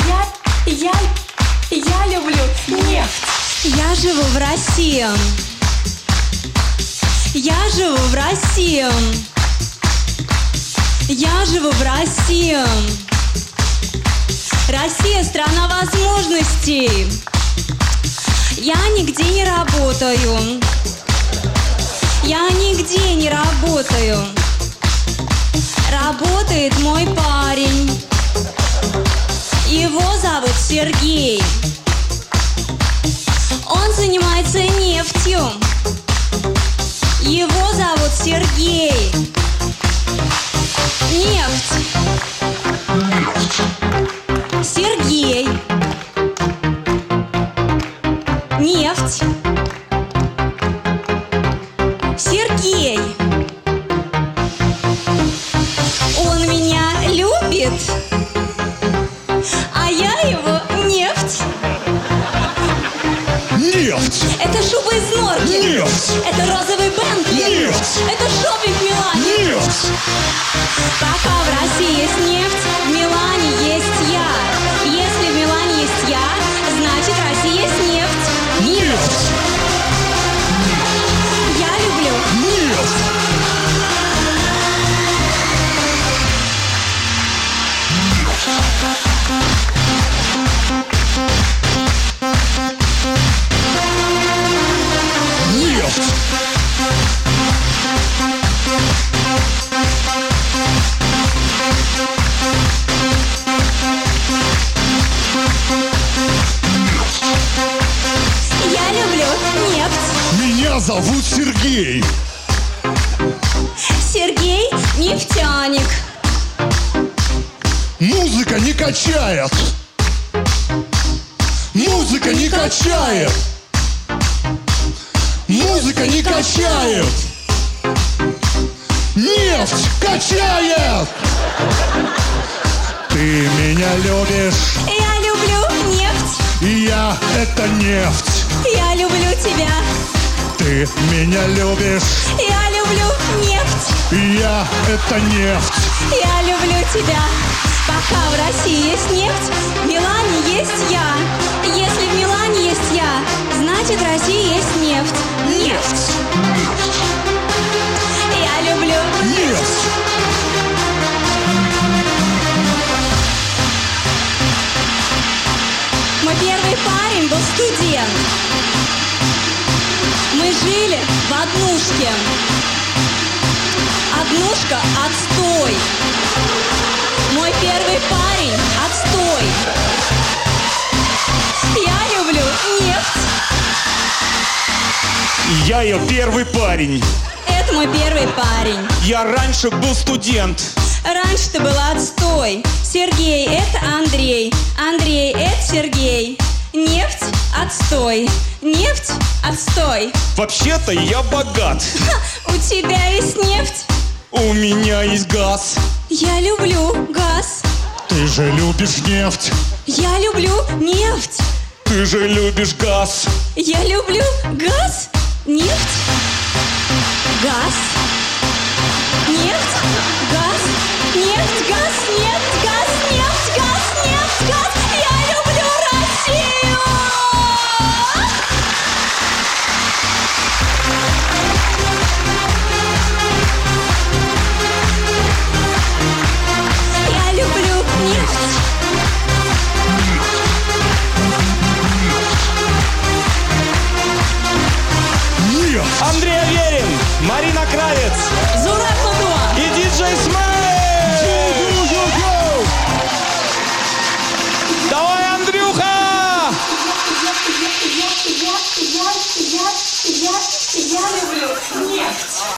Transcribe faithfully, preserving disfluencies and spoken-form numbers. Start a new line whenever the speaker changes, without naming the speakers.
Я, я, я люблю нефть.
Я живу в России. Я живу в России. Я живу в России. Россия — страна возможностей. Я нигде не работаю. Я нигде не работаю. Работает мой парень. Его зовут Сергей. Он занимается нефтью. Его зовут Сергей. Нефть. Сергей. Нефть. Сергей. Он меня любит, а я его нефть.
Нефть!
Это шуба из норки.
Нефть!
Это розовый Бентли.
Нефть!
Это шопинг в Милане.
Нефть!
Пока в России есть нефть, в Милане есть я. Если в Милане есть я, значит в России есть нефть.
Нефть!
Я люблю.
Нефть! Нефть!
Я люблю нефть.
Меня зовут Сергей.
Сергей нефтяник.
Музыка не качает. Музыка не качает. Музыка не качает. Нефть качает. Ты меня любишь,
Я люблю нефть.
и я — это нефть.
Я люблю тебя.
Ты меня любишь,
Я люблю нефть.
и я — это нефть.
Я люблю тебя. Пока в России есть нефть, в Милане есть я. Если в Милане есть я, значит в России есть нефть.
Нефть!
Я люблю.
Нефть!
Мой первый парень был студент. Мы жили в однушке. Однушка — отстой. Мой первый парень — отстой. Я люблю нефть.
Я ее первый парень.
Это мой первый парень.
Я раньше был студент.
Раньше ты была отстой. Сергей — это Андрей. Андрей — это Сергей. Нефть — отстой. Нефть — отстой.
Вообще-то я богат.
Ха, у тебя есть нефть.
У меня есть газ.
Я люблю газ.
Ты же любишь нефть.
Я люблю нефть.
Ты же любишь газ.
Я люблю газ. Нефть. Газ. Нефть. Газ. Нефть. Газ. Нефть. Газ. Нефть. Газ. Нефть. Газ. Я люблю Россию. Я люблю нефть.
Нефть!
Андрей Аверин, Марина Кравец
Зураб Кудуа.
и диджей Смэш.
Йо-йо-йо!
Давай, Андрюха!
Я, я, я, я, я, я, я люблю нефть.